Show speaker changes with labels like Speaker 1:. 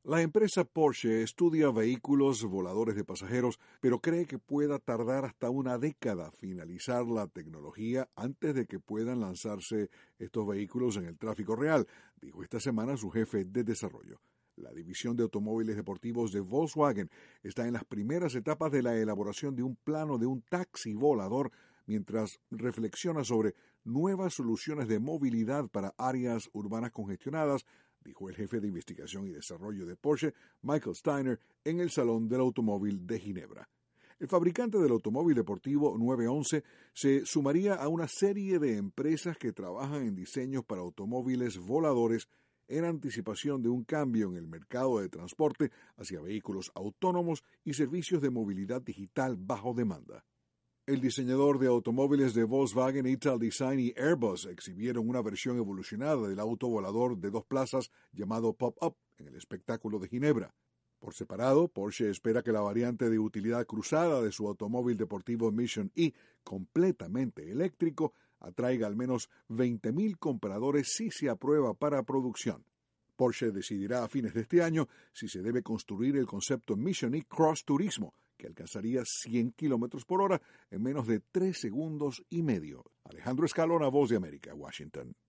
Speaker 1: La empresa Porsche estudia vehículos voladores de pasajeros, pero cree que pueda tardar hasta una década finalizar la tecnología antes de que puedan lanzarse estos vehículos en el tráfico real, dijo esta semana su jefe de desarrollo. La división de automóviles deportivos de Volkswagen está en las primeras etapas de la elaboración de un plano de un taxi volador mientras reflexiona sobre nuevas soluciones de movilidad para áreas urbanas congestionadas, dijo el jefe de investigación y desarrollo de Porsche, Michael Steiner, en el Salón del Automóvil de Ginebra. El fabricante del automóvil deportivo 911 se sumaría a una serie de empresas que trabajan en diseños para automóviles voladores en anticipación de un cambio en el mercado de transporte hacia vehículos autónomos y servicios de movilidad digital bajo demanda. El diseñador de automóviles de Volkswagen, Italdesign y Airbus exhibieron una versión evolucionada del auto volador de dos plazas llamado Pop-Up en el espectáculo de Ginebra. Por separado, Porsche espera que la variante de utilidad cruzada de su automóvil deportivo Mission E, completamente eléctrico, atraiga al menos 20.000 compradores si se aprueba para producción. Porsche decidirá a fines de este año si se debe construir el concepto Mission E Cross Turismo, que alcanzaría 100 km por hora en menos de 3 segundos y medio. Alejandro Escalona, Voz de América, Washington.